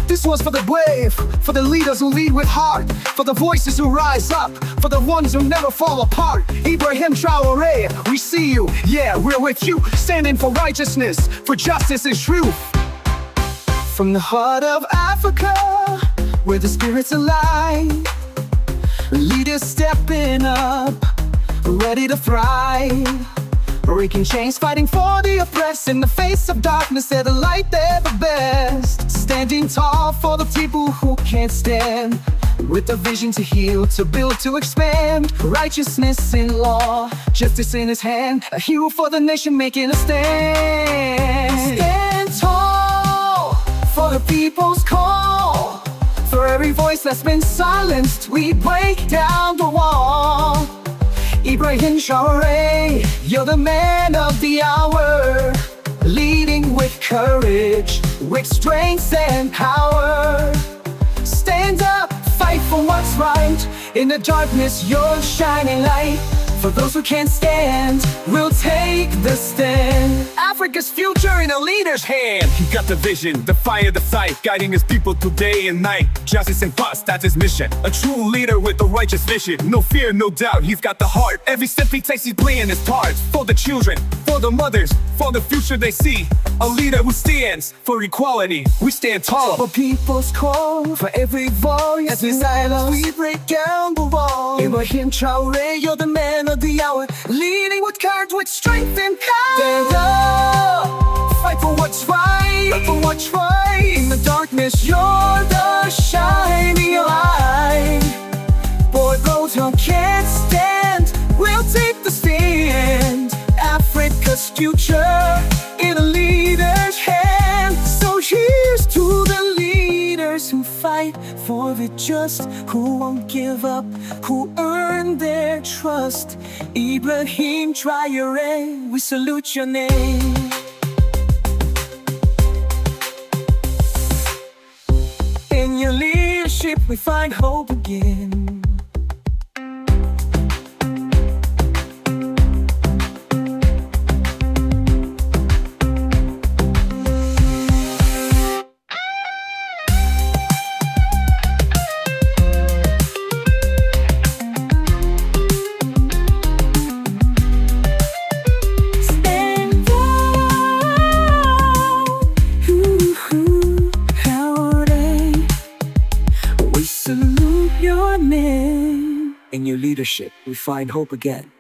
This was for the brave, for the leaders who lead with heart, for the voices who rise up, for the ones who never fall apart. Ibrahim Traoré, we see you, yeah, we're with you, standing for righteousness, for justice and truth. From the heart of Africa, where the spirit's alive, leaders stepping up, ready to thrive. Breaking chains, fighting for the oppressed. In the face of darkness, they're the light, they're the best. Standing tall for the people who can't stand, with a vision to heal, to build, to expand. Righteousness in law, justice in his hand. A hero for the nation, making a stand. Stand tall for the people's call. For every voice that's been silenced, we break down the wall. Ibrahim Traoré, you're the man of the hour, leading with courage, with strength and power. Stand up, fight for what's right. In the darkness, you're shining light. For those who can't stand, we'll take the stand. Africa's future in a leader's hand. He got the vision, the fire, the fight, guiding his people through day and night. Justice and purpose, that's his mission. A true leader with a righteous vision. No fear, no doubt, he's got the heart. Every step he takes, he's playing his part. For the children, for the mothers, for the future they see. A leader who stands for equality. We stand tall for people's call, for every voice. As we silence, we break down the wall. Ibrahim Traoré, you're the man of the hour, leading with courage, with strength and power. Stand up, fight for what's right, fight for what's right. In the darkness, you're the shining light. For those who can't stand, we'll take the stand. Africa's future in a leader's hand. So here's to the leaders who fight for the just, who won't give up, who earn their trust. Ibrahim Traoré, we salute your name. In your leadership we find hope again. In your leadership, we find hope again.